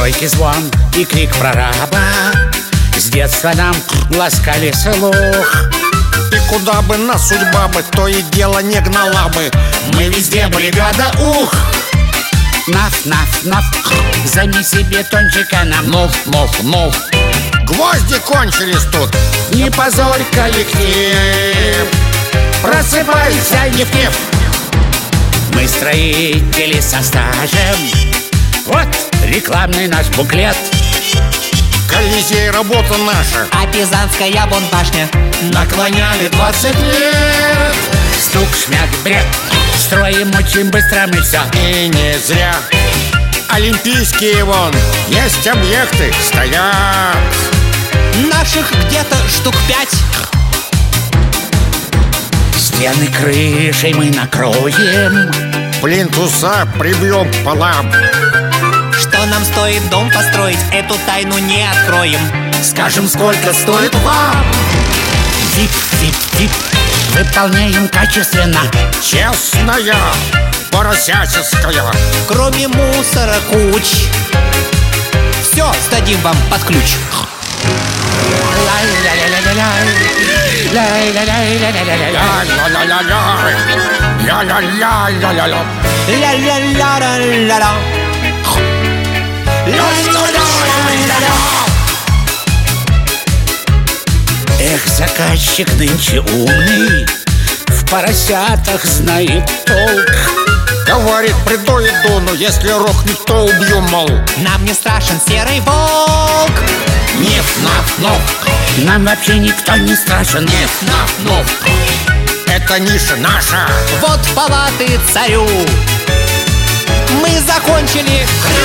тройки звон и крик прораба с детства нам ласкали слух. И куда бы нас судьба бы то и дело не гнала бы, мы везде бригада ух. Наф, наф, наф, займи себе тончика нам. Нуф, нуф, нуф, гвозди кончились тут. Не позорь коллектив, просыпайся, Евтеф. Мы строители со стажем, вот рекламный наш буклет. Колизей работа наша, а Пизанская башня наклоняли 20 лет. Стук, шмяк, бред, строим очень быстро мы все. И не зря. Олимпийские вон, есть объекты, стоят. Наших где-то штук 5. Стены крышей мы накроем, Плинтуса прибьем к полам. Что нам стоит дом построить, эту тайну не откроем. скажем, сколько стоит вам. Зип, зип, зип, выполняем качественно. Честная, поросяческая. Кроме мусора куч, все сдадим вам под ключ. Ля-ля-ля-ля-ля. Эх, заказчик нынче умный, в поросятах знает толк. Говорит, приду иду, но если рухнет, то убью, мол. Нам не страшен серый волк. Неф, наф, нов. Нам вообще никто не страшен. Неф, наф, нов. Это ниша наша. Вот палаты царю. Мы закончили.